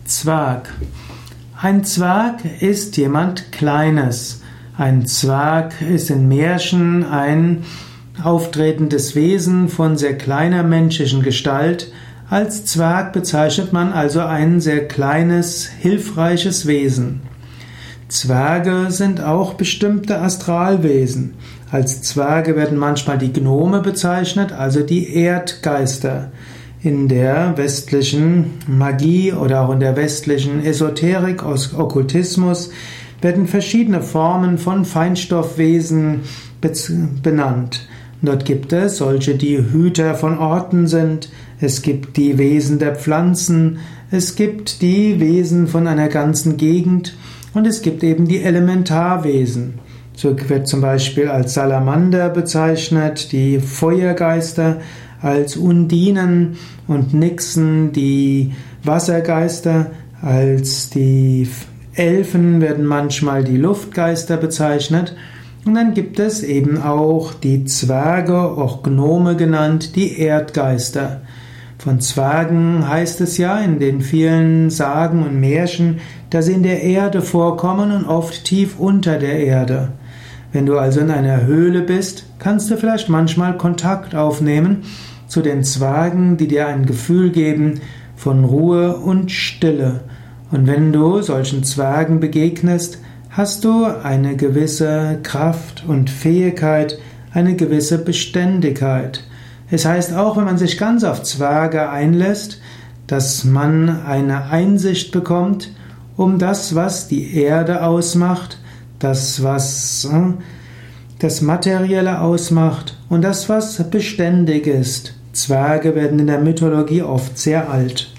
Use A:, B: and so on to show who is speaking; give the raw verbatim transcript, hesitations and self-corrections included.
A: Zwerg. Ein Zwerg ist jemand Kleines. Ein Zwerg ist in Märchen ein auftretendes Wesen von sehr kleiner menschlichen Gestalt. Als Zwerg bezeichnet man also ein sehr kleines, hilfreiches Wesen. Zwerge sind auch bestimmte Astralwesen. Als Zwerge werden manchmal die Gnome bezeichnet, also die Erdgeister. In der westlichen Magie oder auch in der westlichen Esoterik, Okkultismus werden verschiedene Formen von Feinstoffwesen benannt. Dort gibt es solche, die Hüter von Orten sind, es gibt die Wesen der Pflanzen, es gibt die Wesen von einer ganzen Gegend und es gibt eben die Elementarwesen. So wird zum Beispiel als Salamander bezeichnet, die Feuergeister, als Undinen und Nixen die Wassergeister, als die Elfen werden manchmal die Luftgeister bezeichnet. Und dann gibt es eben auch die Zwerge, auch Gnome genannt, die Erdgeister. Von Zwergen heißt es ja in den vielen Sagen und Märchen, dass sie in der Erde vorkommen und oft tief unter der Erde. Wenn du also in einer Höhle bist, kannst du vielleicht manchmal Kontakt aufnehmen zu den Zwergen, die dir ein Gefühl geben von Ruhe und Stille. Und wenn du solchen Zwergen begegnest, hast du eine gewisse Kraft und Fähigkeit, eine gewisse Beständigkeit. Es heißt auch, wenn man sich ganz auf Zwerge einlässt, dass man eine Einsicht bekommt, um das, was die Erde ausmacht, das, was das Materielle ausmacht und das, was beständig ist. Zwerge werden in der Mythologie oft sehr alt.